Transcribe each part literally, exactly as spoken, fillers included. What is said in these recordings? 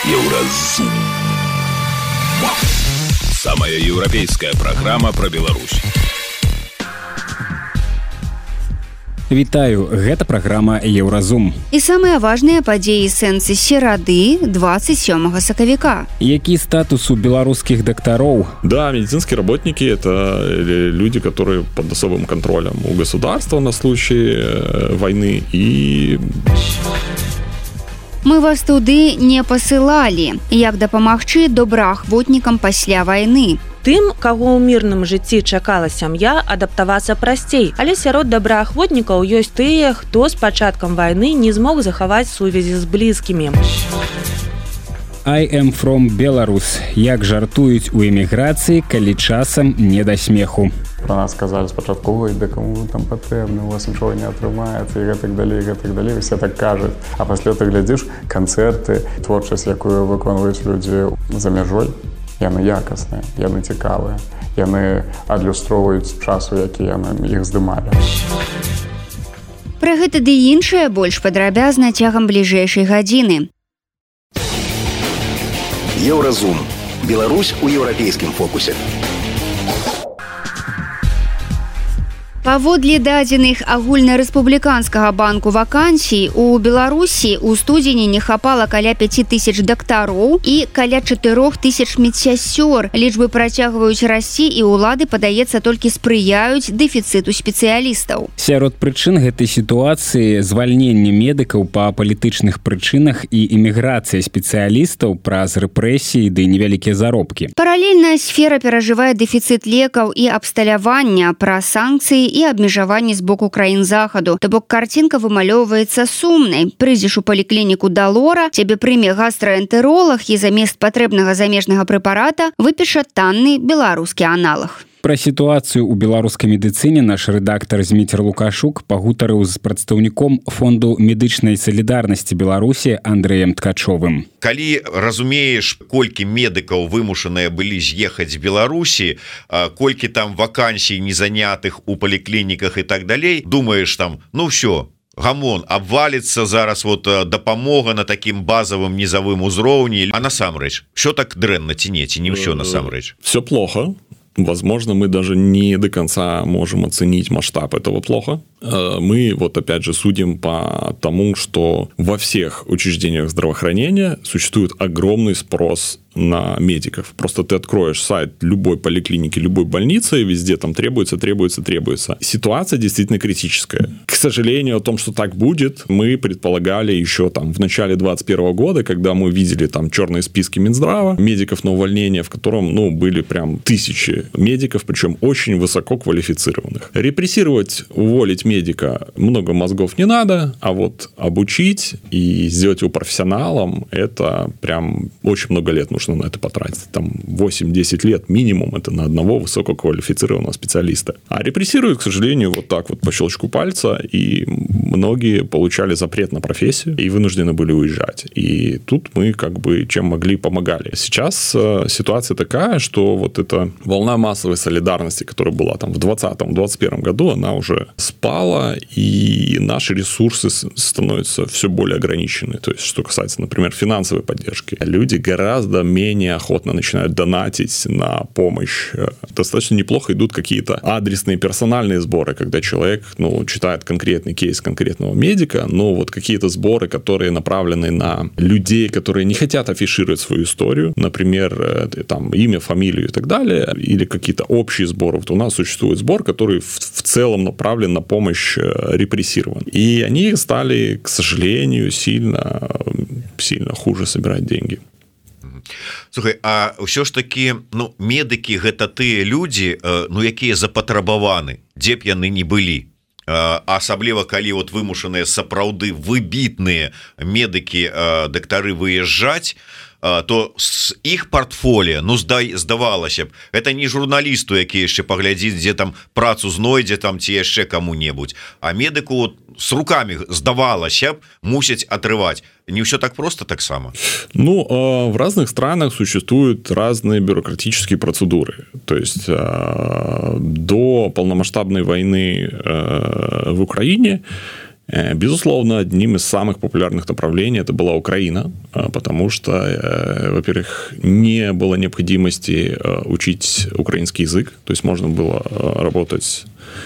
Еўразум. Самая еўрапейская программа про Беларусь. Вітаю, гэта праграма Еўразум. І самыя важныя падзеі сэнсы серады двадцать сёмага сакавіка. Які статус у беларускіх дактароў? Да, медицинские работники – это люди, которые под особым контролем у государства на случай войны. И... Мы вас туды не пасылалі. Як дапамагчы добраахвотнікам пасля вайны? Тым, каго ў мірным жыцці чакала сям'я, адаптавацца прасцей. Але сярод добраахвотнікаў ёсць тыя, хто з пачаткам вайны не змог захаваць сувязі з блізкімі. I am from Belarus. Як жартуюць у эміграцыі, калі часам не да смеху. Про нас сказали спачатку, ой, да кому вы там патрэбны, у вас нічого не атрымаецца, і гэтак далей, гэтак далей, усе так кажуць. А пасля ты глядзіш канцэрты, творчасць, якую выконваюць людзі за мяжой, яны якасныя, яны цікавыя, яны адлюстроўваюць часу, які яны іх здымалі. Пра гэта ды іншае больш падрабязна цягам бліжэйшай гадзіны. Еўразум. Беларусь у еўрапейскім фокусе. Паводле дадзеных агульнарэспубліканскага банку вакансій, у Беларусі ў студзені не хапала каля пяць тысяч дактароў і каля чатырох тысяч медсясёр. Лічбы працягваюць расці, і ўлады, падаецца, толькі спрыяюць дэфіцыту спецыялістаў. Сярод прычын гэтай сітуацыі звальненне медыкаў па палітычных прычынах і эміграцыя спецыялістаў праз рэпрэсіі ды невялікія заробкі. Паралельна сфера перажывае дэфіцыт лекаў і абсталявання, праз санкцыі і абмежаванні з боку краін захаду. То бок карцінка вымалёўваецца сумнай. Прыйдзеш у паліклініку да лора, цябе прыме гастраэнтэролаг і замест патрэбнага замежнага прэпарата выпіша танны беларускі аналаг. Пра сітуацыю ў беларускай медыцыне наш рэдактар Зміцер Лукашук пагутарыў з прадстаўніком фонду медычнай салідарнасці Беларусі Андрэем Ткачовым. Калі разумееш, колькі медыкаў вымушаныя былі з'ехаць з Беларусі, колькі там вакансій незанятых у паліклініках і так далей, думаеш там, ну ўсё, гамон, абваліцца зараз вот дапамога на такім базавым низавым узроўні, а насамрэч, що так дрэнна ці не, ці не ўсё насамрэч? Все плохо. Возможно, мы даже не до конца можем оценить масштаб этого плохо. Мы вот опять же судим по тому, что во всех учреждениях здравоохранения существует огромный спрос на медиков. Просто ты откроешь сайт любой поликлиники, любой больницы, и везде там требуется, требуется, требуется. Ситуация действительно критическая. К сожалению, о том, что так будет, мы предполагали еще там в начале двадцать первого года, когда мы видели там черные списки Минздрава, медиков на увольнение, в котором, ну, были прям тысячи медиков, причем очень высоко квалифицированных. Репрессировать, уволить медика много мозгов не надо, а вот обучить и сделать его профессионалом, это прям очень много лет нужно на это потратить. Там восемь-десять лет минимум это на одного высококвалифицированного специалиста. А репрессируют, к сожалению, вот так вот по щелчку пальца, и многие получали запрет на профессию и вынуждены были уезжать. И тут мы как бы чем могли помогали. Сейчас э, ситуация такая, что вот эта волна массовой солидарности, которая была там в двадцатом - двадцать первом году, она уже спала, и наши ресурсы становятся все более ограничены. То есть, что касается, например, финансовой поддержки. Люди гораздо менее охотно начинают донатить на помощь. Достаточно неплохо идут какие-то адресные персональные сборы, когда человек, ну, читает конкретный кейс конкретного медика, но вот какие-то сборы, которые направлены на людей, которые не хотят афишировать свою историю, например, там, имя, фамилию и так далее, или какие-то общие сборы. Вот у нас существует сбор, который в, в целом направлен на помощь репрессированным. И они стали, к сожалению, сильно, сильно хуже собирать деньги. Слухай, а ўсё ж такі, ну, медыкі гэта тыя людзі, ну, якія запатрабаваны, дзе б яны не былі. Асабліва калі вот вымушаныя сапраўды выбітныя медыкі, дактары выязджаць, то з іх партфоліо, ну, здай, здавалася б, это не журналісту, які яшчэ паглядзіць, дзе там працу знойдзе там ці яшчэ каму-небудзь, а медыку вот с руками, здавалася б, мусяць атрываць. Не все так просто так само? Ну, в разных странах существуют разные бюрократические процедуры. То есть до полномасштабной войны в Украине Безусловно, одним из самых популярных направлений это была Украина, потому что, во-первых, не было необходимости учить украинский язык, то есть можно было работать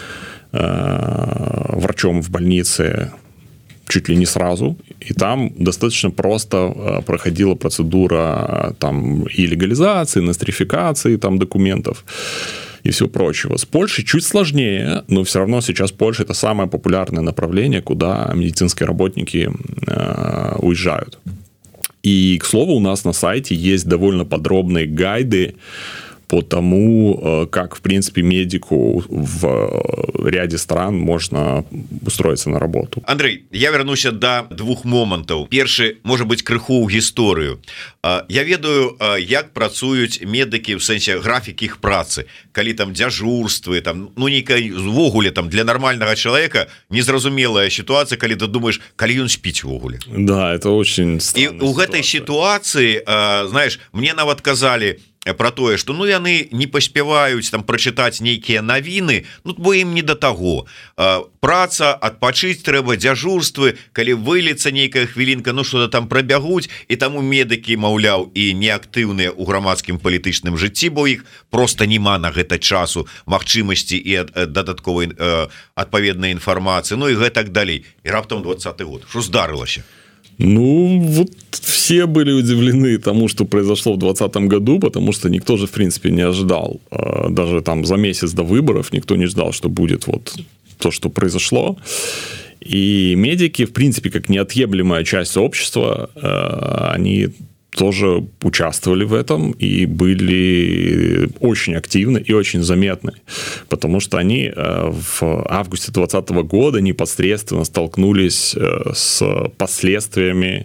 врачом в больнице чуть ли не сразу, и там достаточно просто проходила процедура там и легализации, нострификации там документов и всего прочего. С Польшей чуть сложнее, но все равно сейчас Польша — это самое популярное направление, куда медицинские работники э, уезжают. И, к слову, у нас на сайте есть довольно подробные гайды по тому, как, в принципе, медику в ряде стран можно устроиться на работу. Андрей, я вернуся до двух момантаў. Першы, можа быць, крыху ў гісторыю. Я ведаю, як працуюць медыкі в сэнсе графік іх працы, калі там дзяжурствы, там, ну нейкай увогуле там для нармальнага чалавека незразумелая сітуацыя, калі ты думаешь, калі ён спіць увогуле. Да, это очень странная. І ў гэтай сітуацыі, знаешь, мне нават казалі про тое, што ну яны не паспяваюць там прачытаць нейкія навіны, ну бо ім не да таго. Праца, адпачыць трэба, дзяжурствы, калі вылецца нейкая хвілінка, ну што-то там прабягуць, і таму медыкі, маўляў, і неактыўныя ў грамадскім палітычным жыцці, бо іх проста няма на гэта часу, магчымасці і дадатковай адпаведнай інфармацыі, ну і гэтак далей. І раптам двадцаты год. Што здарылася? Ну, вот все были удивлены тому, что произошло в двадцатом году, потому что никто же, в принципе, не ожидал. Даже там за месяц до выборов никто не ждал, что будет вот то, что произошло. И медики, в принципе, как неотъемлемая часть общества, они тоже участвовали в этом и были очень активны и очень заметны, потому что они в августе двадцатого года непосредственно столкнулись с последствиями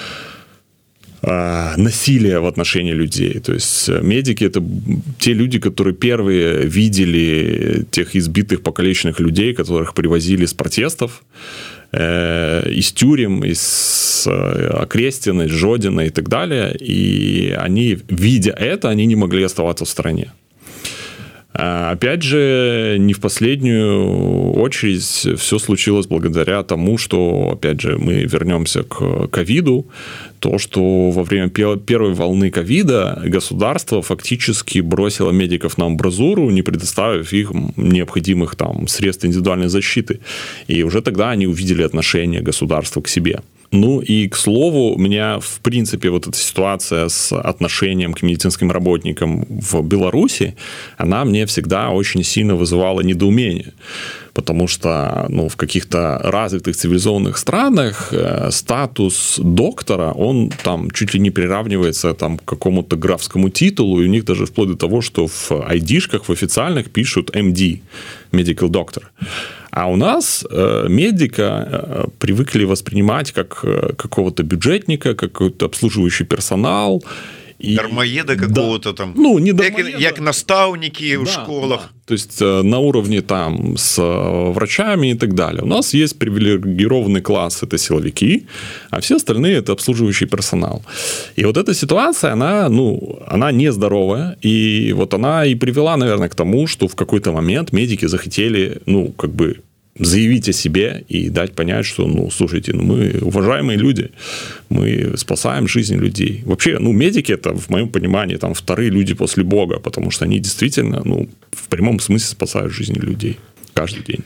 насилия в отношении людей. То есть медики — это те люди, которые первые видели тех избитых, покалеченных людей, которых привозили с протестов, из тюрем, из Окрестина, из Жодина и так далее. И они, видя это, они не могли оставаться в стране. Опять же, не в последнюю очередь все случилось благодаря тому, что, опять же, мы вернемся к ковиду, то, что во время первой волны ковида государство фактически бросило медиков на амбразуру, не предоставив им необходимых там средств индивидуальной защиты. И уже тогда они увидели отношение государства к себе. Ну и, к слову, меня, в принципе, вот эта ситуация с отношением к медицинским работникам в Беларуси, она мне всегда очень сильно вызывала недоумение. Потому что ну, в каких-то развитых цивилизованных странах статус доктора, он там чуть ли не приравнивается там, к какому-то графскому титулу, и у них даже вплоть до того, что в айдишках, в официальных пишут эм ди, Medical Doctor. А у нас э, медика э, привыкли воспринимать как э, какого-то бюджетника, как какой-то обслуживающий персонал. И... Дармоеда какого-то да. там, ну, не дармоеда. Як, як наставники в да, школах. Да. То есть на уровне там с врачами и так далее. У нас есть привилегированный класс, это силовики, а все остальные это обслуживающий персонал. И вот эта ситуация, она, ну, она нездоровая, и вот она и привела, наверное, к тому, что в какой-то момент медики захотели, ну, как бы заявить о себе и дать понять, что, ну, слушайте, ну, мы уважаемые люди, мы спасаем жизни людей. Вообще, ну, медики — это, в моем понимании, там, вторые люди после Бога, потому что они действительно, ну, в прямом смысле спасают жизни людей каждый день.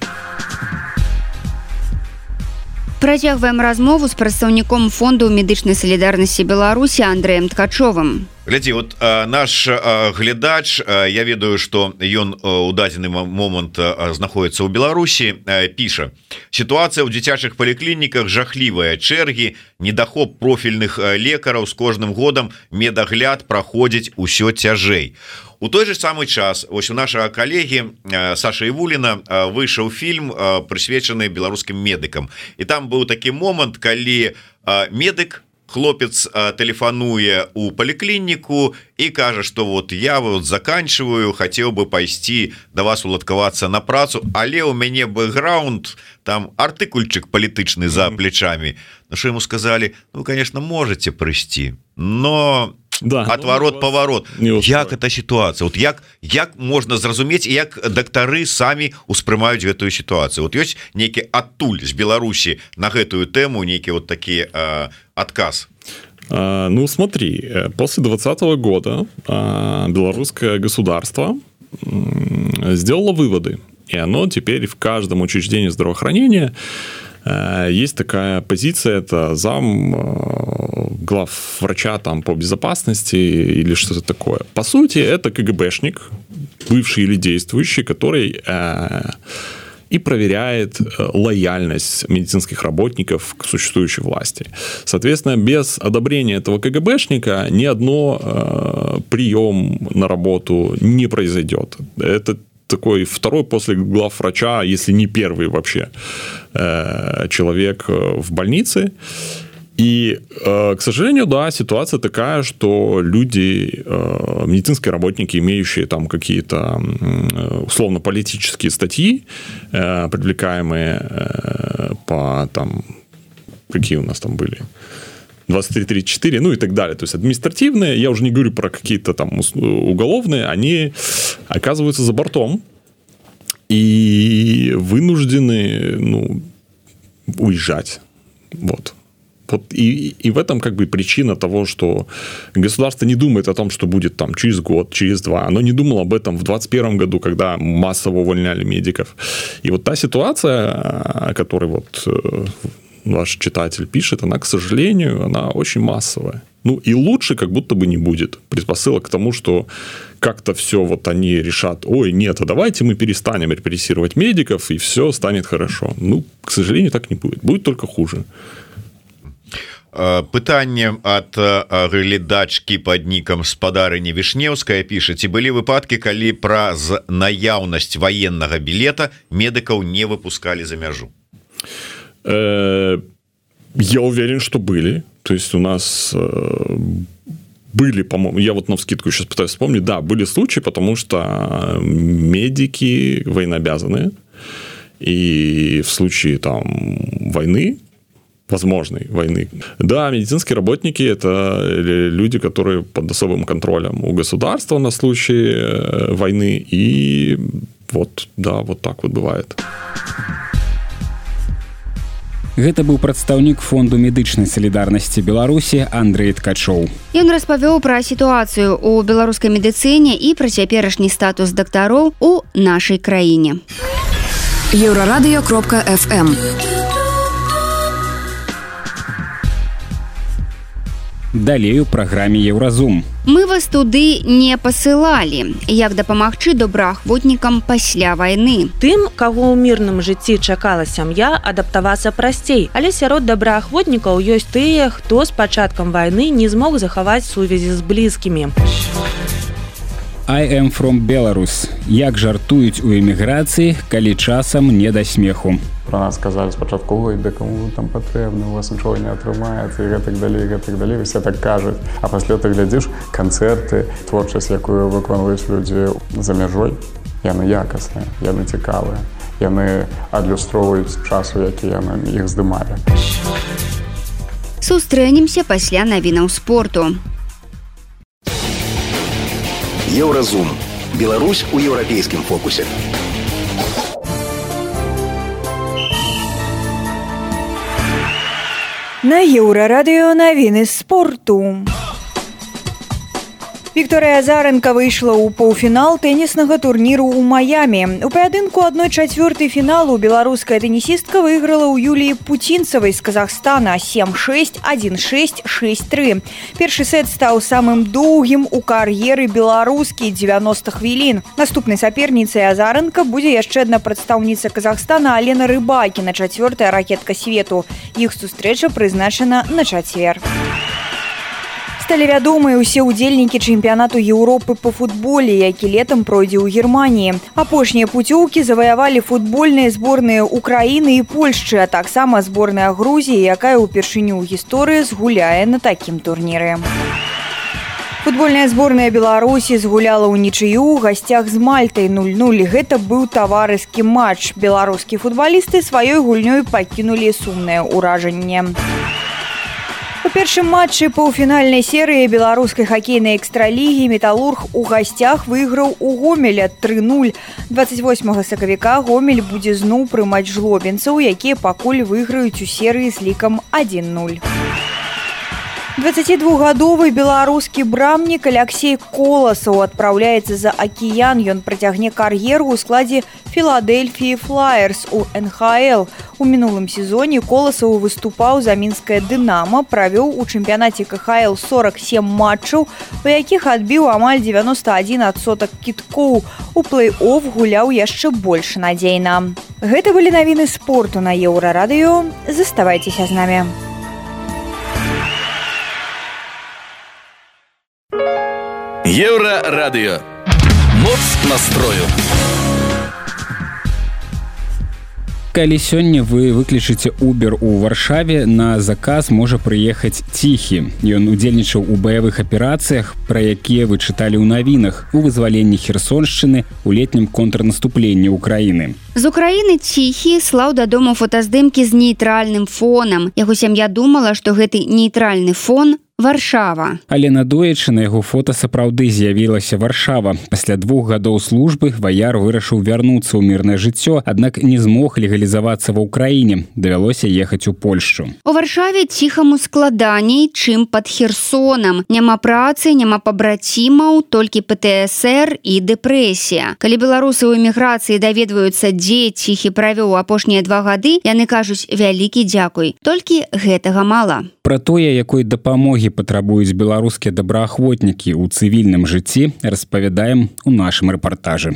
Працягваем размову з прадстаўніком фонду медычнай салідарнасці Беларусі Андрэем Ткачовым. Глядзі, вот а, наш а, глядач, а, я ведаю, што ён а, у дадзены момант а, знаходіцца ў Беларусі, а, піша: сітуацыя ў дзіцячых паліклініках жахлівая, чэргі, недахоп профільных а, лекараў, з кожным годам медагляд праходзіць усё цяжэй. У той же самый час вось у нашага калегі Саша Івуліна выйшаў фільм, прысвечаны беларускім медыкам, і там быў такі момант, калі медык, хлопец тэлефануе у паліклініку і кажа, што вот я вот заканчиваю, хацеў бы пайсці да вас уладкавацца на працу, але ў мяне бэкграунд, там артыкульчык палітычны за плечамі. Ну што яму сказалі: ну, конечно, можете прыйсці, но да. отварот поворот як эта ситуация вот як як можна зразумець як дактары самі успрымаюць гэтую ситуацию вот ёсць нейкі адтуль з Беларусі на гэтую тэму нейкі вот такі э, адказ. А, ну смотри, после двадцатого года а, белорусское государство сделало выводы, и оно теперь в каждом учреждении здравоохранения есть такая позиция, это зам глав врача там по безопасности или что-то такое. По сути, это КГБшник, бывший или действующий, который э, и проверяет лояльность медицинских работников к существующей власти. Соответственно, без одобрения этого КГБшника ни одно э, прием на работу не произойдет. Это такой второй после главврача, если не первый вообще э, человек в больнице. И, э, к сожалению, да, ситуация такая, что люди, э, медицинские работники, имеющие там какие-то э, условно-политические статьи, э, привлекаемые э, по там, какие у нас там были? двадцать три тридцать четыре, ну и так далее. То есть административные, я уже не говорю про какие-то там уголовные, они оказываются за бортом и вынуждены, ну, уезжать. Вот. Вот и, и в этом как бы причина того, что государство не думает о том, что будет там через год, через два. Оно не думало об этом в двадцать первом году, когда массово увольняли медиков. И вот та ситуация, о которой вот ваш читатель пишет, она, к сожалению, она очень массовая. Ну, и лучше как будто бы не будет. Предпосылок к тому, что как-то все вот они решат, ой, нет, а давайте мы перестанем репрессировать медиков, и все станет хорошо. Ну, к сожалению, так не будет. Будет только хуже. Пытанне ад гледачкі пад нікам спадарыня Вішнеўская піша: ці былі выпадкі, калі праз наяўнасць ваеннага білета медыкаў не выпускалі за мяжу? Я уверен, что были. То есть у нас были, по-моему, я вот навскидку сейчас пытаюсь вспомнить, да, были случаи, потому что медики военнообязанные, и в случае там войны, возможной войны. Да, медицинские работники – это люди, которые под особым контролем у государства на случай войны. И вот, да, вот так вот бывает. Гэта быў прадстаўнік фонду медычнай салідарнасці Беларусі Андрэй Ткачоў. Ён распавёў пра сітуацыю ў беларускай медыцыне і пра цяперашні статус дактароў у нашай краіне. еўрарадыё кропка эф эм. Далей у праграме Еўразум. Мы вас туды не пасылалі. Як дапамагчы добраахвотнікам пасля вайны? Тым, каго ў мірным жыцці чакала сям'я, адаптавацца прасцей. Але сярод добраахвотнікаў ёсць тыя, хто з пачаткам вайны не змог захаваць сувязі з блізкімі. I am from Belarus. Як жартуюць у эміграцыі, калі часам не да смеху. Про нас сказали спочатку, ой, да кому там потрібно, у вас нічого не атрымаецца, і гэтак далей, гэтак далей, все так кажуць. А пасля ты глядзіш, канцэрты, творчасць, якую выконваюць людзі за мяжой, яны якасныя, яны цікавыя, яны адлюстроўваюць часу, які яны іх здымалі. Сустрэнемся пасля навінаў спорту. Еўразум. Беларусь у еўрапейскім фокусе. На Еўрарадыё навіны спорту. Вікторыя Азаренка выйшла ў паўфінал тэніснага турніру ў Маямі. У паядынку адной чацвёртай фіналу беларуская тэнісістка выйграла ў Юліі Пуцінцавай з Казахстана сем шэсць, адзін шэсць, шэсць тры. Першы сет стаў самым доўгім у кар'еры беларускі дзевяноста хвілін. Наступнай саперніцай Азаренка будзе яшчэ адна прадстаўніца Казахстана Алена Рыбакіна, чацвёртая ракетка свету. Іх сустрэча прызначана на чацвер. Сталі вядомыя ўсе ўдзельнікі чэмпіянату Еўропы па футболе, які летам пройдзе ў Германіі. Апошнія пуцёўкі заваявалі футбольныя зборныя Украіны і Польшчы, а таксама зборная Грузіі, якая ўпершыню ў гісторыі згуляе на такім турніры. Футбольная зборная Беларусі згуляла ўнічыю ў гасцях з Мальтай нуль нуль. Гэта быў таварыскі матч. Беларускія футбалісты сваёй гульнёй пакінулі сумнае ўражанне. першым матчы паўфінальнай серыі беларускай хакейнай экстралігі «Металлург» у гасцях выйграў у Гомеля тры нуль. дваццаць восьмага сакавіка Гомель будзе зноў прымаць жлобінцаў, якія пакуль выйграюць у серыі з лікам адзін нуль. дваццацідвухгадовы беларускі брамнік Алексей Коласаў адпраўляецца за акіян. Ён працягне кар'еру ў складзе Філадельфіі Флаерс у эн ха эл. У мінулым сезоне Коласаў выступаў за мінскае «Дынама», правёў у чэмпіянаце ка ха эл сорок сем матчаў, у якіх адбіў амаль дзевяносто адзін адсотак кідкоў. У плэй-оф гуляў яшчэ больш надзейна. Гэта былі навіны спорту на Еўрарадыё. Заставайцеся з намі. Еўрарадыё. Моц настрою. Калі сёння вы выключыце Uber у Варшаве, на заказ можа прыехаць Ціхі. Ён удзельнічаў у баявых аперацыях, пра якія вы чыталі ў навінах, у вызваленні Херсоншчыны, у летнім контрнаступленні ўкраіны. З Украіны Ціхі слаў дадому фотаздымкі з нейтральным фонам. Яго сям'я думала, што гэты нейтральны фон Варшава. Але надоечы на яго фота сапраўды з'явілася Варшава. Пасля двух гадоў службы ваяр вырашыў вярнуцца ў мірнае жыццё, аднак не змог легалізавацца ва ўкраіне. Давялося ехаць у Польшчу. У Варшаве ціхаму складаней, чым пад Херсонам. Няма працы, няма пабрацімаў, толькі пэ тэ эс эр і дэпрэсія. Калі беларусы ў эміграцыі даведваюцца, дзе Ціхі правёў апошнія два гады, яны кажуць вялікі дзякуй. Толькі гэтага мала. Пра тое, якой дапамогі патрабуюць беларускія добраахвотнікі ў цывільным жыцці, распавядаем у нашым рэпартажы.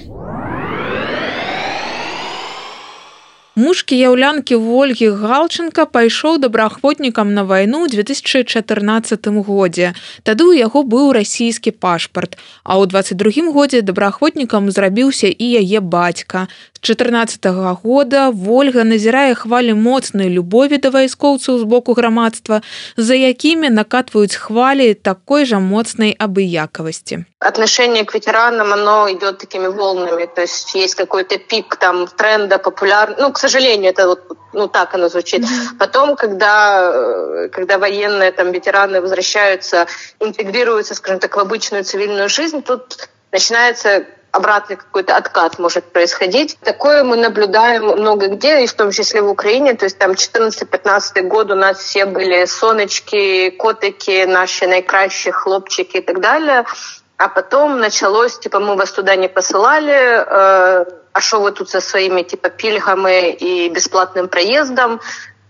Муж кіяўлянкі Вольгі Галченка пайшоў добраахвотнікам на вайну ў две тысячы чатырнаццатым годзе. Тады ў яго быў расійскі пашпарт, а ў дваццаць другім годзе добраахвотнікам зрабіўся і яе бацька. З чатырнаццатага года Вольга назірае хвалі моцнай любові да вайскоўцаў з боку грамадства, за якімі накатваюць хвалі такой жа моцнай абыякавасці. Отношение к ветеранам, оно идет такими волнами, то есть есть какой-то пик там тренда, популярности, ну, к сожалению, это вот, ну, так оно звучит. Mm-hmm. Потом, когда, когда военные там ветераны возвращаются, интегрируются, скажем так, в обычную цивильную жизнь, тут начинается обратный какой-то откат может происходить. Такое мы наблюдаем много где, и в том числе в Украине. То есть там четырнадцатый-пятнадцатый год у нас все были сонечки, котики, наши наикращие хлопчики и так далее. А потом началось, типа, мы вас туда не посылали, э, а что вы тут со своими, типа, пильгами и бесплатным проездом,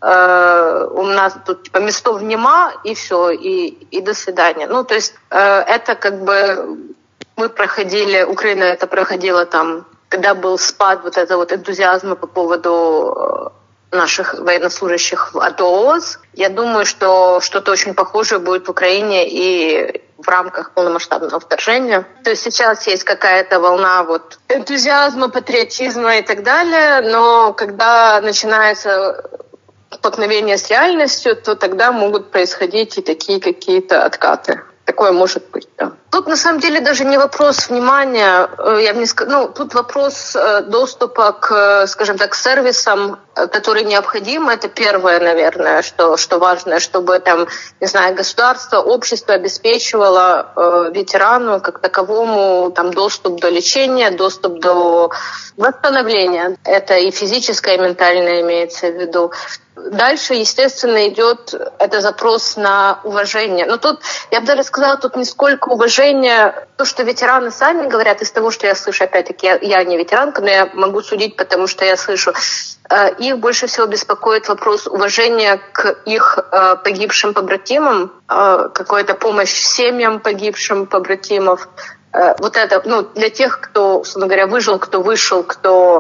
э, у нас тут, типа, местов нема, и все, и, и до свидания. Ну, то есть э, это как бы мы проходили, Украина это проходила там, когда был спад вот этого вот энтузиазма по поводу наших военнослужащих в АТО-ООС. Я думаю, что что-то очень похожее будет в Украине и в рамках полномасштабного вторжения. То есть сейчас есть какая-то волна вот энтузиазма, патриотизма и так далее, но когда начинается столкновение с реальностью, то тогда могут происходить и такие какие-то откаты. Такое может быть, да. Тут на самом деле даже не вопрос внимания, я бы не скажу, ну, тут вопрос доступа к, скажем так, сервисам, которые необходимы. Это первое, наверное, что, что важно, чтобы там, не знаю, государство, общество обеспечивало э, ветерану как таковому там доступ до лечения, доступ до восстановления. Это и физическое, и ментальное имеется в виду. Дальше, естественно, идет это запрос на уважение. Но тут, я бы даже сказала, тут не сколько уважения, то, что ветераны сами говорят, из того, что я слышу, опять-таки, я, я не ветеранка, но я могу судить, потому что я слышу, э, их больше всего беспокоит вопрос уважения к их э, погибшим побратимам, э, какая-то помощь семьям погибшим побратимов. Э, вот это, ну, для тех, кто, условно говоря, выжил, кто вышел, кто...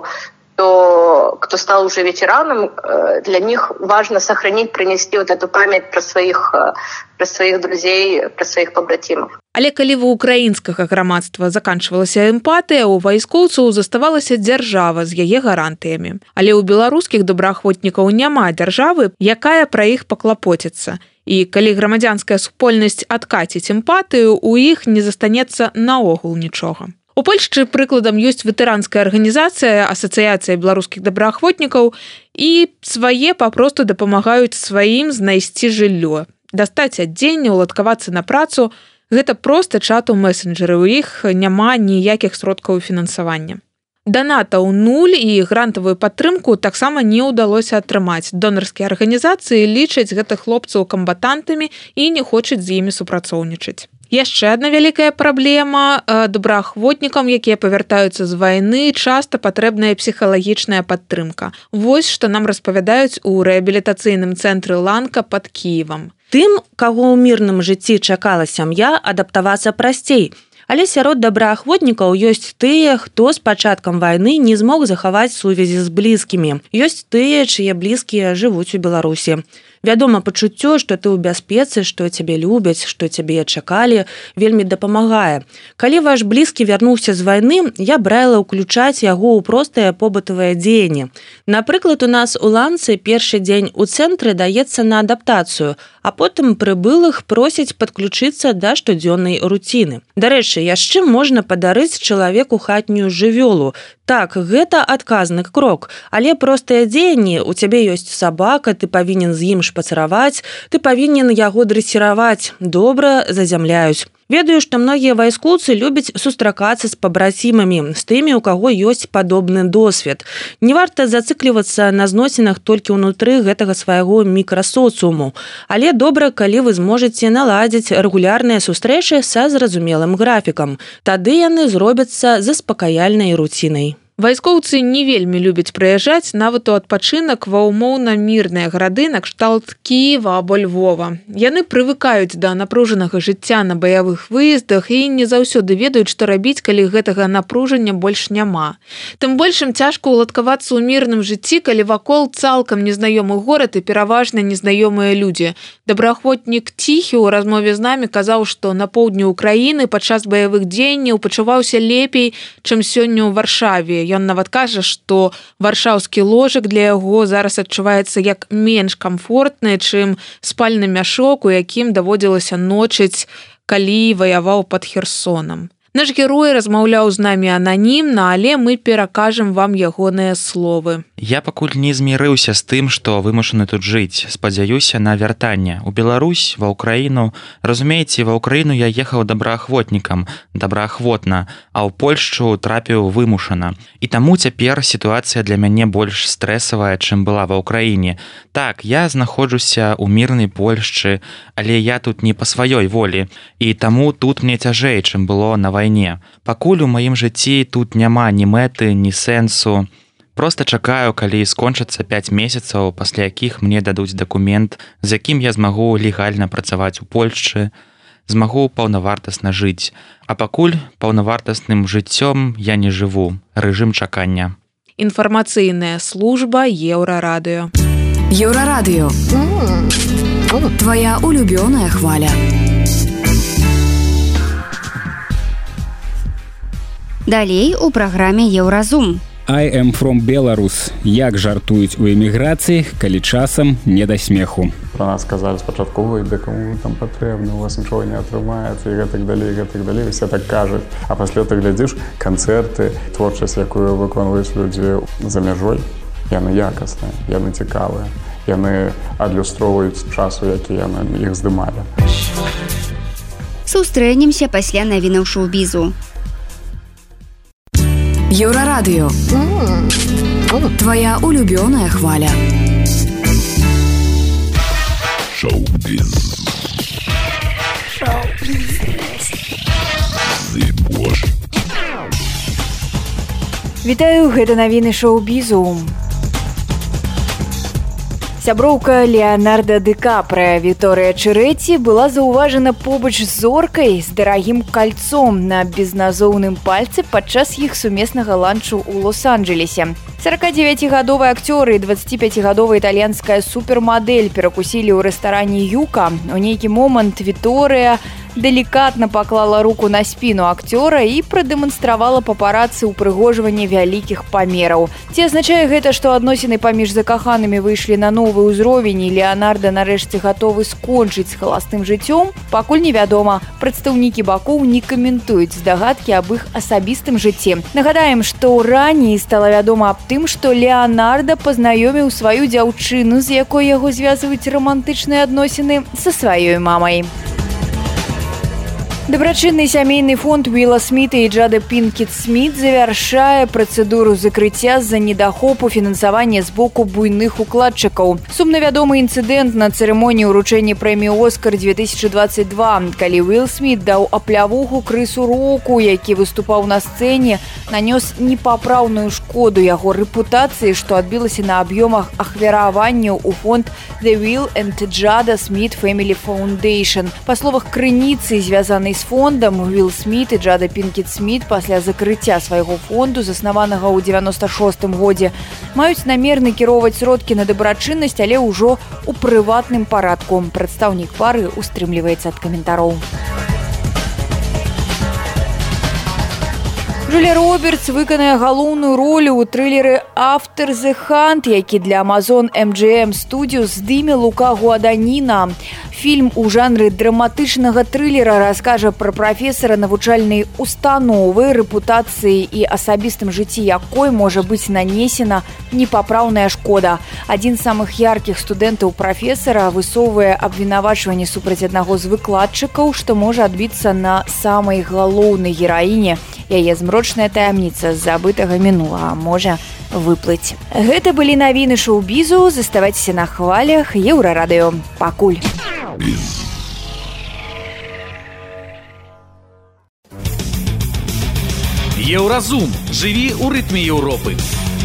Кто, кто стал уже ветераном, для них важно сохранить, пронести вот эту память про своих, про своих друзей, про своих побратимов. Але калі ва ўкраінскага грамадства заканчвалася эмпатыя, у вайскоўцаў заставалася дзяржава з яе гарантыямі. Але ў беларускіх добраахвотнікаў няма дзяржавы, якая пра іх паклапоціцца. І калі грамадзянская супольнасць адкаціць эмпатыю, у іх не застанецца наогул нічога. У Польшчы прыкладам ёсць ветэранская арганізацыя, асацыяцыя беларускіх добраахвотнікаў, і свае папросту дапамагаюць сваім знайсці жыллё. Дастаць адзенне, уладкавацца на працу – гэта проста чат у месенджеры, у іх няма ніякіх сродкаў фінансавання. Данатаў нуль і грантавую падтрымку таксама не ўдалося атрымаць. Донарскія арганізацыі лічаць гэтых хлопцаў камбатантамі і не хочуць з імі супрацоўнічаць. Яшчэ адна вялікая праблема – добраахвотнікам, якія павяртаюцца з вайны, часта патрэбная псіхалагічная падтрымка. Вось што нам распавядаюць у рэабілітацыйным цэнтры «Ланка» пад Кіевам. Тым, каго ў мірным жыцці чакала сям'я, адаптавацца прасцей. Але сярод добраахвотнікаў ёсць тыя, хто з пачаткам вайны не змог захаваць сувязі з блізкімі. Ёсць тыя, чые блізкія жывуць у Беларусі. Вядома, пачуццё, што ты ў бяспецы, што цябе любяць, што цябе чакалі, вельмі дапамагае. Калі ваш блізкі вярнуўся з вайны, я б раіла ўключаць яго ў простыя побытавыя дзеянні. Напрыклад, у нас у Ланцы першы дзень у цэнтры даецца на адаптацыю, а потым прыбылых просяць падключыцца да штодзённай руціны. Дарэчы, яшчэ можна падарыць чалавеку хатнюю жывёлу. Так, гэта адказны крок, але простыя дзеянні, у цябе ёсць сабака, ты павінен з ім шпацараваць, ты павінен яго дрэсіраваць, добра зазямляюць. Ведаю, што многія вайскоўцы любяць сустракацца з пабрацімамі, з тымі, у каго ёсць падобны досвед. Не варта зацыклівацца на зносінах толькі ўнутры гэтага свайго мікрасоцыуму, але добра, калі вы зможаце наладзіць рэгулярныя сустрэчы са зразумелым графікам. Тады яны зробяцца заспакаяльнай руцінай. Вайскоўцы не вельмі любяць прыязджаць нават у адпачынак ва ўмоўна мірныя гарады накшталт Кіева або Львова. Яны прывыкаюць да напружанага жыцця на баявых выездах і не заўсёды ведаюць, што рабіць, калі гэтага напружання больш няма. Тым большым цяжка ўладкавацца ў мірным жыцці, калі вакол цалкам незнаёмы горад і пераважна незнаёмыя людзі. Добраахвотнік Ціхі ў размове з намі казаў, што на поўдні ўкраіны падчас баявых дзеянняў пачуваўся лепей, чым сёння ў Варшаве. Ён нават кажа, што варшаўскі ложак для яго зараз адчуваецца як менш камфортны, чым спальны мяшок, у якім даводзілася ночыць, калі ваяваў пад Херсонам. Наш герой размаўляў з намі ананімна, але мы перакажам вам ягоныя словы. Я пакуль не змірыўся з тым, што вымушаны тут жыць. Спадзяюся на вяртанне. У Беларусь, ва Ўкраіну. Разумееце, ва Ўкраіну я ехаў добраахвотнікам, добраахвотна, а ў Польшчу трапіў вымушана. І таму цяпер сітуацыя для мяне больш стрэсавая, чым была ва Ўкраіне. Так, я знаходжуся ў мірнай Польшчы, але я тут не па сваёй волі. І таму тут мне цяжэй, чым было на вайне. Пакуль у маім жыцці тут няма ні мэты, ні сэнсу. Проста чакаю, калі скончацца пяць месяцаў, пасля якіх мне дадуць дакумент, з якім я змагу легальна працаваць у Польшчы, змагу паўнавартасна жыць. А пакуль паўнавартасным жыццём я не жыву. Рэжым чакання. Інфармацыйная служба Еўрарадыё. Еўрарадыё. Твая улюбёная хваля. Далей у праграме Еўразум. I am from Belarus. Як жартуюць у эміграцыі, калі часам не да смеху. Про нас сказалі спачатку, ой, да каму там патрэбна, у вас нічого не атрымаецца, і гэтак далей, гэтак далей, усе так кажуць. А пасля ты глядзіш канцэрты, творчасць, якую выконваюць людзі за мяжой, яны якасныя, яны цікавыя, яны адлюстроўваюць часу, які яны іх здымалі. Сустрэнемся пасля навінаў шоу-бізу. Еўрарадыё. Твая улюбёная хваля. Шоу-біз. Вітаю, гэта навіны шоу-бізу. Сяброўка Леонардо Ди Капрыа Вікторыя Чэрэці была заўважана побач з зоркай з дарагім кальцом на безназоўным пальцы падчас іх сумеснага ланчу ў Лос-Анджелесе. сорокадзевяцігадовы акцёр і дваццаціпяцігадовая італьянская супермадэль перакусілі ў рэстаране «Юка». У нейкі момант Вікторыя делікатна паклала руку на спіну актёра і прадэманстравала папарацы ўпрыгожванне вялікіх памераў. Ці азначае гэта, што адносіны паміж закаханымі выйшлі на новы ўзровень і Леанарда нарэшце гатовы скончыць з халастым жыццём? Пакуль невядома. Прадстаўнікі бакоў не каментуюць здагадкі аб іх асабістым жыцці. Нагадаем, што раней стала вядома аб тым, што Леанарда пазнаёміў сваю дзяўчыну, з якой яго звязваюць рамантычныя адносіны, са сваёй мамай. Дабрачынны сямейны фонд Уилла Сміта і Джада Пінкет Сміт завяршае працэдуру закрыцця з-за недахопу фінансавання з боку буйных укладчыкаў. Сумна вядомы інцыдэнт на цырымоніі ўручэння прэміі «Оскар» две тысячи двадцать два, калі Уилл Сміт даў аплявуху Крысу Року, які выступаў на сцэне, нанёс непапраўную шкоду яго рэпутацыі, што адбілася на аб'ёмах ахвяраванняў у фонд The Will and Jada Smith Family Foundation. Па словах крыніцы, звязанай з фондам, Уилл Сміт і Джада Пінкет Сміт пасля закрыцця свайго фонду, заснаванага ў девяносто шостым годзе, маюць намер накіроўваць сродкі на дабрачыннасць, але ўжо ў прыватным парадку. Прадстаўнік пары устрымліваецца ад каментароў. Джулія Робертс выканае галоўную ролю ў трылеры «After the Hunt», які для Amazon эм джі эм Studios здыме Лука Гуаданіна. Фільм у жанры драматычнага трылера раскажа пра прафесара навучальнай установы, рэпутацыі і асабістым жыцці якой можа быць нанесена непапраўная шкода. Адзін з самых яркіх студэнтаў прафесара высоўвае абвінавачванне супраць аднаго з выкладчыкаў, што можа адбіцца на самай галоўнай гераіне. Яе змрочная таямніца з забытага мінулага можа выплыць. Гэта былі навіны шоу-бізу. Заставайцеся на хвалях Еўрарадыё. Пакуль. Еўразум. Жыві ў рытме Еўропы.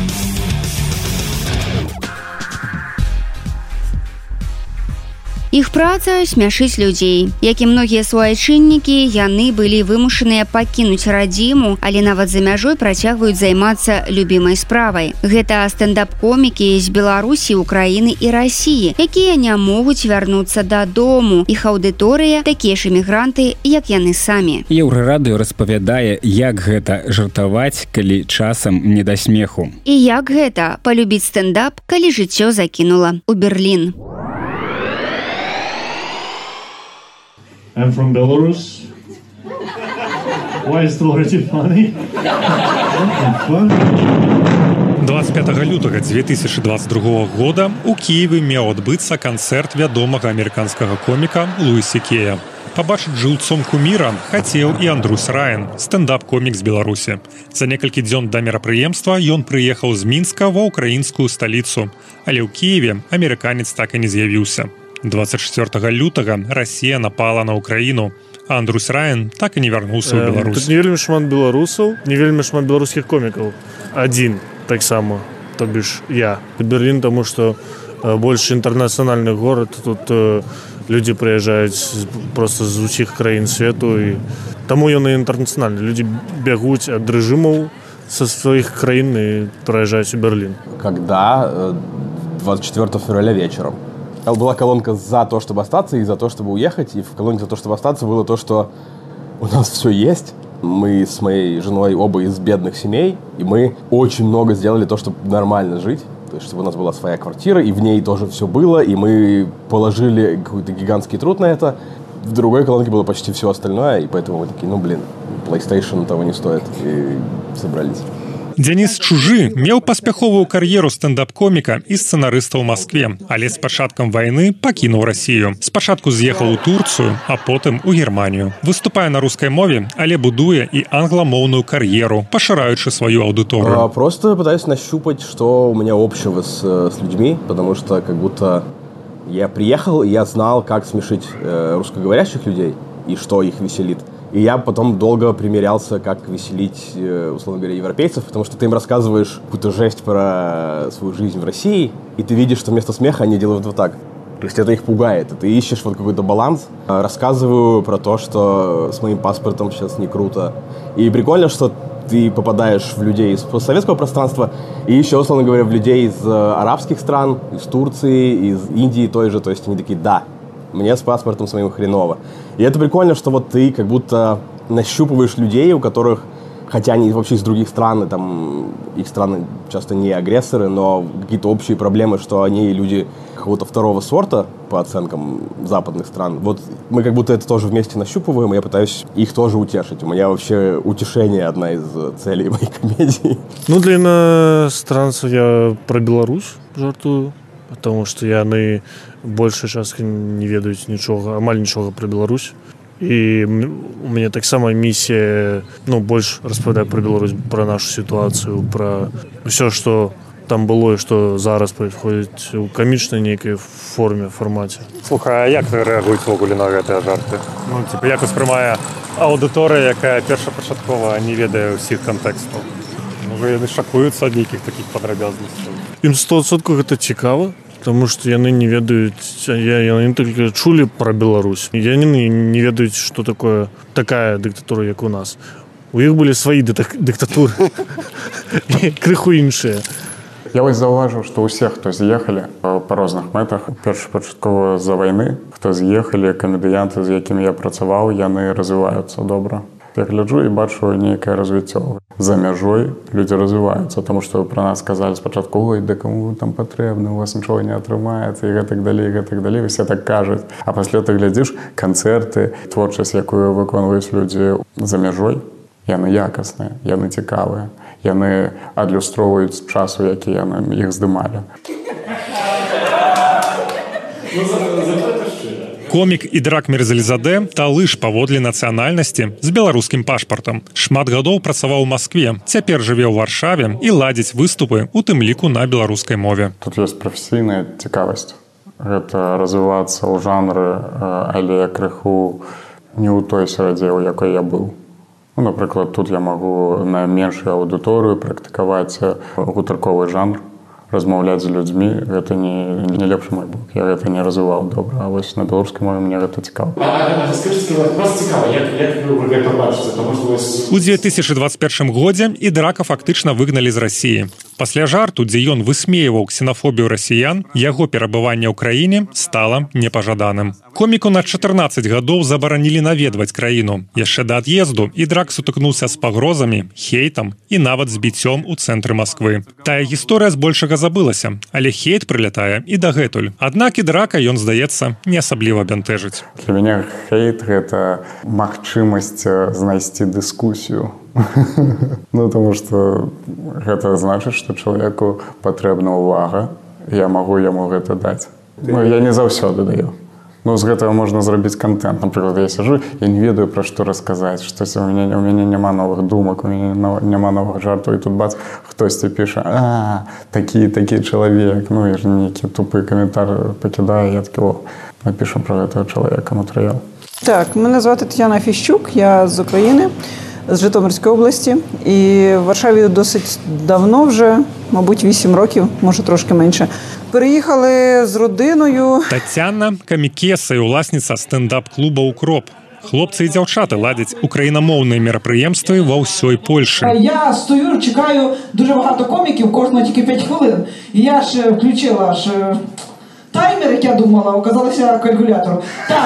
Іх праца смяшыць людзей. Як і многія суайчыннікі, яны былі вымушаныя пакінуць радзіму, але нават за мяжой працягваюць займацца любімай справай. Гэта стендап-комікі з Беларусі, Украіны і Расіі, якія не могуць вярнуцца дадому. Іх аўдыторыя такія ж эмігранты, як яны самі. Еўрарадыё распавядае, як гэта жартаваць, калі часам не да смеху. І як гэта палюбіць стендап, калі жыццё закінула ў Берлін. I'm from Belarus. Why is it already funny? двадцать пятого лютага две тысячи двадцать другого года у Киеве меў адбыцца канцэрт вядомага амерыканскага коміка Луіса Кея. Пабачыць жыўцом куміра хацеў і Андрусь Раен, стендап-комік з Беларусі. За некалькі дзён да мерапрыемства ён прыехаў з Мінска ва ўкраінскую сталіцу, але ў Киеве амерыканец так і не з'явіўся. двадцать четвёртого лютага Расія напала на Украіну, а Андрусь Раен так і не вярнуўся ў Беларусь. Тут не вельмі шмат беларусаў, не вельмі шмат беларускіх комікаў. Адзін таксама, то бишь я. Берлін, таму што больш інтэрнацыянальны горад, тут людзі прыязджаюць просто з усіх краін свету, і таму ён і інтэрнацыянальны. Людзі бягуць ад рэжымаў са сваіх краін і прыязджаюць у Берлін. Когда двадцать четвёртого февраля вечером была колонка за то, чтобы остаться, и за то, чтобы уехать. И в колонке за то, чтобы остаться, было то, что у нас все есть. Мы с моей женой оба из бедных семей, и мы очень много сделали то, чтобы нормально жить. То есть, чтобы у нас была своя квартира, и в ней тоже все было, и мы положили какой-то гигантский труд на это. В другой колонке было почти все остальное, и поэтому мы такие, ну, блин, PlayStation того не стоит, и собрались. Дзяніс Чужы меў паспяховую кар'еру стендап-коміка і сцэнарыста ў Маскве, але з пачаткам вайны пакінуў Расію. Спачатку з'ехаў у Турцыю, а потым у Германію. Выступае на рускай мове, але будуе і англамоўную кар'еру, пашыраючы сваю аўдыторыю. Просто пытаюсь нащупать, что у меня общего с, с людьми, потому что как будто я приехал, и я знал, как смешить э, русскоговорящих людей и что их веселит. И я потом долго примерялся, как веселить, условно говоря, европейцев, потому что ты им рассказываешь какую-то жесть про свою жизнь в России, и ты видишь, что вместо смеха они делают вот так. То есть это их пугает, и ты ищешь вот какой-то баланс. Рассказываю про то, что с моим паспортом сейчас не круто. И прикольно, что ты попадаешь в людей из постсоветского пространства, и еще, условно говоря, в людей из арабских стран, из Турции, из Индии той же. То есть они такие, да, мне с паспортом своим хреново. И это прикольно, что вот ты как будто нащупываешь людей, у которых, хотя они вообще из других стран, и там их страны часто не агрессоры, но какие-то общие проблемы, что они люди какого-то второго сорта по оценкам западных стран. Вот мы как будто это тоже вместе нащупываем, и я пытаюсь их тоже утешить. У меня вообще утешение одна из целей моей комедии. Ну, для иностранцев я про Беларусь жартую, потому что яны большай часткай не ведаюць нічога, амаль нічога про Беларусь. І у мяне таксама місія, ну, больш распавядае про Беларусь, про нашу сітуацыю, про ўсё, што там было і што зараз происходит у камічнай нейкай форме, фармаце. Слухай, а як вы рэагуеце ўвогуле на гэтыя жарты? Ну, типа, як успрымае аўдыторыя, якая першапачаткова не ведае ўсіх кантэкстаў? Можа, яны шакуюцца ад нейкіх такіх падрабязнасцяў? Ім сто адсоткаў гэта цікава, потому что яны не ведаюць, яны толькі чулі про Беларусь. Яны не ведаюць, что такое такая дыктатура, як у нас. У іх былі свае дыктатуры, крыху іншыя. Я вось заўважыў, што ўсе, хто з'ехалі па розных мэтах, першапачаткова з-за вайны, хто з'ехалі, камедыянты, з якімі я працаваў, яны развіваюцца добра. Я гляджу і бачу нейкае развіццё. За мяжой людзі развіваюцца, таму што пра нас сказалі спачатку: ой, да каму там патрэбна, у вас нічога не атрымаецца, і гэтак далей, гэтак далей, усе так кажуць. А пасля ты глядзіш канцэрты, творчасць, якую выконваюць людзі за мяжой, яны якасныя, яны цікавыя, яны адлюстроўваюць часу, які яны іх здымалі. Комік Ідрак Мірзалізадэ талыш паводле нацыянальнасці з беларускім пашпартам. Шмат гадоў працаваў у Маскве, цяпер жыве ў Варшаве і ладзіць выступы, у тым ліку на беларускай мове. Тут ёсць прафесійная цікавасць. Гэта развівацца ў жанры, але крыху не ў той сярэдзе, у якой я быў. Ну, напрыклад, тут я магу на меншую аўдыторыю практыкаваць гутарковы жанр, размаўляць з людзьмі, гэта не, не лепшы мой бок. Я гэта не развіваў добра, а вось на беларускай мове мне гэта цікава. У две тысячи двадцать первом годзе Ідрака фактычна выгналі з Расіі. Пасля жарту, дзе ён высмеяваў ксенафобію расіян, яго перабыванне ў краіне стала непажаданым. Коміку на чатырнаццаць гадоў забаранілі наведваць краіну. Яшчэ да ад'езду Ідрак сутыкнуўся з пагрозамі, хейтам і нават збіццём у цэнтры Масквы. Тая гісторыя збольшага забылася, але хейт прылятае і дагэтуль. Аднак Ідрака ён, здаецца, не асабліва бянтэжыць. Для мяне хейт – гэта магчымасць знайсці дыскусію. Ну, тому што гэта значыць, што чалавеку патрэбна ўвага, я магу яму гэта даць. Ну, я не заўсёды даю. Ну, з гэтага можна зрабіць контент. Напрыклад, я сяджу, я не ведаю, пра што расказаць, штось у мяне, у мяне няма новых думак, у мяне няма новых жартаў, і тут бац, хтосьці піша: а, такі, такі чалавек, ну, я ж нейкі тупы каментар пакідаю, я такі: о, напішам пра гэтага чалавека матэрыял. Так, мене звати Тетяна Фіщук, я з України, з Житомирської області, і в Варшаві досить давно вже, мабуть, вісім років, може трошки менше. Переїхали з родиною. Тетяна – камікеса і уласніця стендап-клуба «Укроп». Хлопці і дзяўчаты ладзяць україномовні мерапрыемствы ва ўсёй Польші. Я стою, чекаю дуже багато коміків, кожного тільки п'ять хвилин. І я ж включила аж таймер, як я думала, оказалося калькулятор. Так.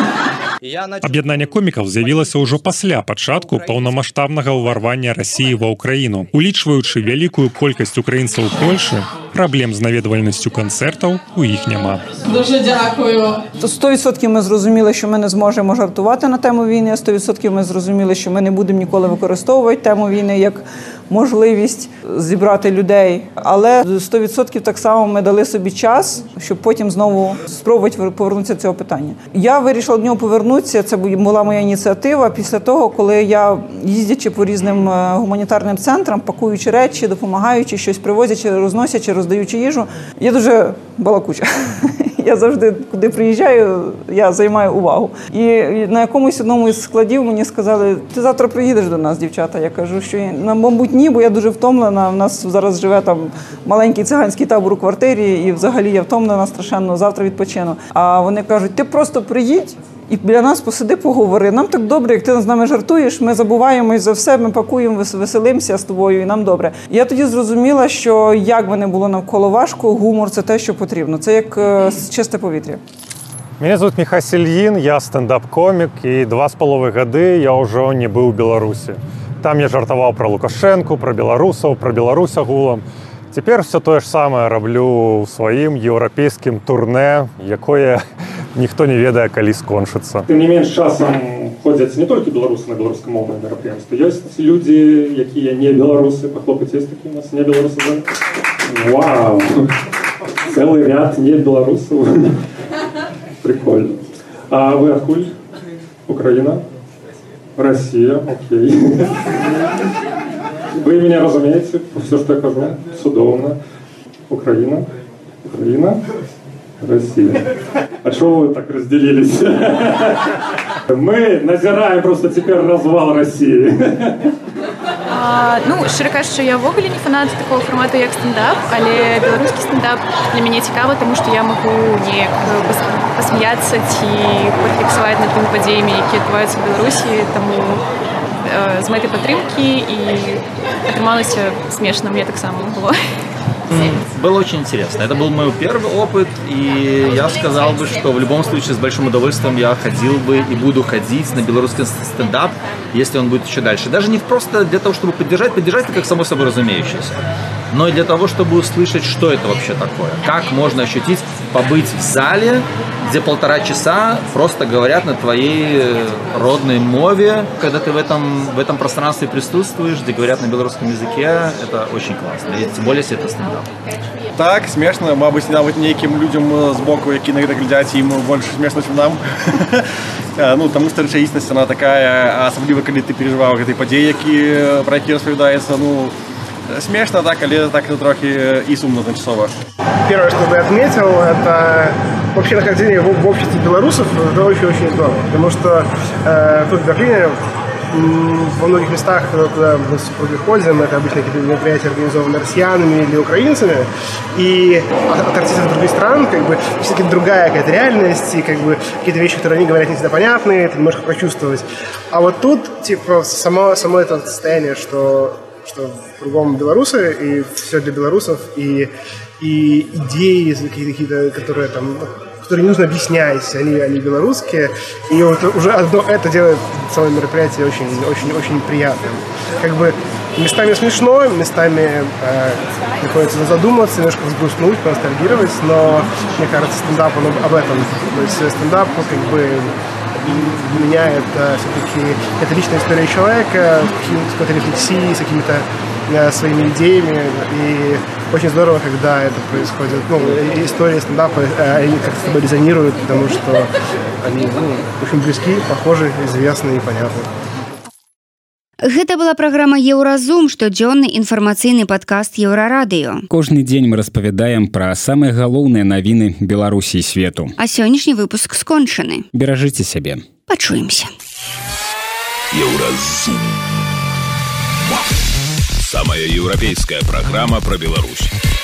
Аб'яднанне комікаў з'явілася ўжо пасля пачатку паўнамаштабнага ўварвання Расіі ва ўкраіну. Улічваючы вялікую колькасць украінцаў у Польшы, праблем з наведвальнасцю канцэртаў у іх няма. Дуже дякую. сто відсотків ми зрозуміли, що ми не зможемо жартувати на тему війни, сто відсотків ми зрозуміли, що ми не будемо ніколи використовувати тему війни як можливість зібрати людей. Але сто відсотків так само ми дали собі час, щоб потім знову спробувати повернутися до цього питання. Я вирішила до нього повернутися, це була моя ініціатива після того, коли я, їздячи по різним гуманітарним центрам, пакуючи речі, допомагаючи, щось привозячи, розносячи, роздаючи їжу, я дуже балакуча. Я завжди, куди приїжджаю, я займаю увагу. І на якомусь одному із складів мені сказали: ти завтра приїдеш до нас, дівчата. Я кажу, що, мабуть, ні, бо я дуже втомлена. У нас зараз живе там маленький циганський табор у квартирі, і взагалі я втомлена страшенно, завтра відпочину. А вони кажуть: ти просто приїдь і біля нас посиди, поговори. Нам так добре, як ти з нами жартуєш, ми забуваємось за все, ми пакуємо, веселимося з тобою, і нам добре. Я тоді зрозуміла, що як би не було навколо важко, гумор – це те, що потрібно. Це як чисте повітря. Меня зовут Михаил Ильин, я стендап-комик, и два с половиной года я уже не был в Беларуси. Там я жартовал про Лукашенко, про белорусов, про Беларусь агулам. Теперь все то же самое роблю своим европейским турне, якое никто не ведает, коли скончится. Тем не меньше, часом ходят не только белорусы на белорусскомовные мероприятия. Есть люди, якія не белорусы. Похлопайте, есть такие у нас не белорусы. Да? Вау! Целый ряд не белорусов. Прикольно. А вы откуда? Украина? Россия, окей. Вы меня разумеете, все, что я кажу, судовно. Украина, Украина, Россия. А что вы так разделились? Мы назираем просто теперь развал России. А, ну, шчыра кажучы, я ўвогуле не фанат такого формату, як стендап, але беларускі стендап для мяне цікава, тому што я магу неяк пасмяяцца ці пафіксаваць над тымі падзеямі, якія адбываюцца ў Беларусі, таму э, з мэтай падтрымкі і атрымалася смешна, мне таксама было. Было очень интересно. Это был мой первый опыт, и я сказал бы, что в любом случае с большим удовольствием я ходил бы и буду ходить на белорусский стендап, если он будет еще дальше. Даже не просто для того, чтобы поддержать, поддержать это как само собой разумеющееся, но и для того, чтобы услышать, что это вообще такое. Как можно ощутить, побыть в зале, где полтора часа просто говорят на твоей родной мове, когда ты в этом, в этом пространстве присутствуешь, где говорят на белорусском языке, это очень классно, и тем более, если это стендап. Так, смешно, мабуть, навіть неким людям з боку, які іноді глядять, їм більше смішно, ніж нам. Ну, тому що речаїсність, вона така, особливо, коли ти переживав ці події, які, про які розповідаються, ну, смешно, так, але так трохи и сумно тимчасово. Первое, что бы я отметил, это вообще нахождение в, в обществе белорусов, это очень-очень здорово, потому что э, тут в Берлине во многих местах, куда мы с супругой ходим, это обычно какие-то мероприятия, организованные россиянами или украинцами, и от артистов других стран, как бы, все-таки другая какая-то реальность, и как бы какие-то вещи, которые они говорят, не всегда понятны, это немножко прочувствовать. А вот тут, типа, само, само это состояние, что что кругом белорусы, и все для белорусов, и, и идеи какие-то, которые там, которые не нужно объяснять, они, они белорусские, и вот уже одно это делает целое мероприятие очень, очень, очень приятным. Как бы местами смешно, местами э, приходится задуматься, немножко взгрустнуть, поностальгировать, но мне кажется, стендап, он об этом. То есть стендап, как бы, для меня это все-таки это личная история человека с какой-то рефлексией, с какими-то э, своими идеями. И очень здорово, когда это происходит. Ну, история стендапа, э, они как-то с тобой резонируют, потому что они ну, очень близки, похожи, известны и понятны. Гэта была праграма Еўразум, штодзённы інфармацыйны падкаст Еўрарадыё. Кожны дзень мы распавядаем пра самыя галоўныя навіны Беларусі і свету. А сённяшні выпуск скончаны. Беражыце сябе. Пачуемся. Еўразум. Самая еўрапейская праграма пра Беларусь.